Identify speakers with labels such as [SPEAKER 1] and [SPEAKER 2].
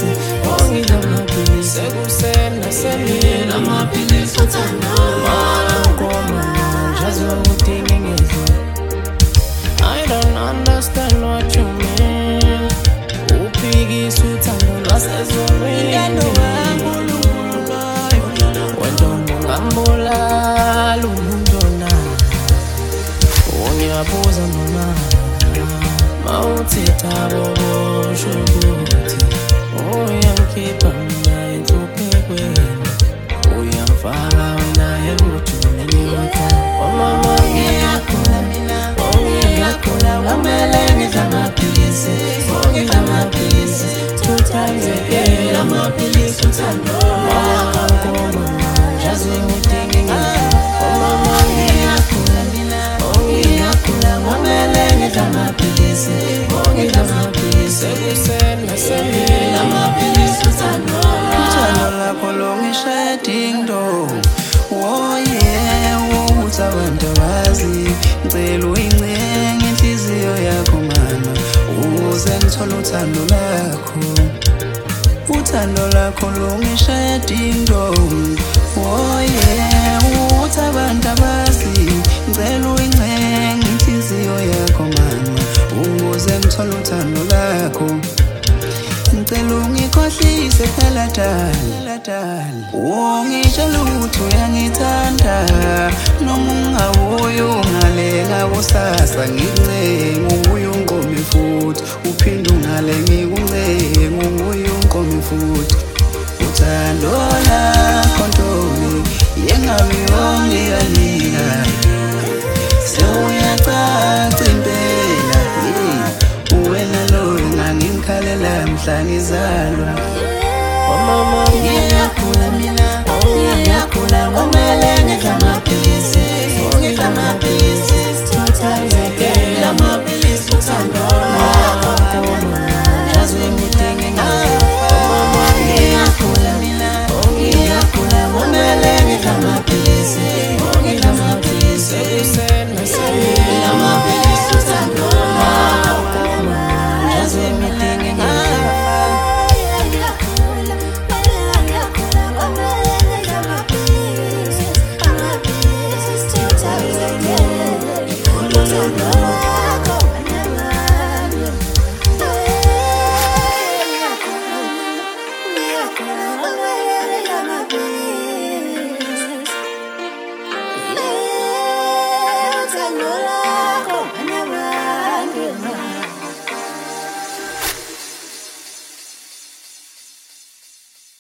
[SPEAKER 1] amaphilisi ongidla amaphilisi sekusena semini amaphilisi uthando malangoma njazi ukuthi ngingedwa I don't understand what you mean uphikisa uthando lwasezweni wentombi ungambulala umuntu na ungiyabuza mama mawuthetha bobosho ukuthi uyangikhipha mina enhluphekweni uyangifaka wena ekuthuleni yothando mama ngiyagula mina ngiyagula kumele ngidla amaphilisi ngidla amaphilisi 2 times a day amaphilisi uthando malangoma njazi ukuthi ngingedwa mama ngiyagula mina ngiyagula kumele ngidla amaphilisi ngidla amaphilisi sekusena semini amaphilisi uthando lakho longishaya ding dong oh yeah ukuthi abantu abazi ngicela uyincenge inhliziyo yakho mama ukuze ngithole uthando lakho longishaya ding dong oh yeah ukuthi abantu abazi ngicela uyincenge inhliziyo yakho mama ukuze ngithole uthando lakho ngicela ungikhohlise phela dali ungitshela ukuthi uyangithanda noma ungabuye ungalenga kusasa ngikuncenga ubuye unqome futhi uphinde ungale ngikuncenga ubuye unqome futhi uthando lakho ntombi yengabe yongiyanika sewuyacaca impela wena lo engangimkhalela mhla ngizalwa mama ngiyagula mina ngiyagula kumele ngidla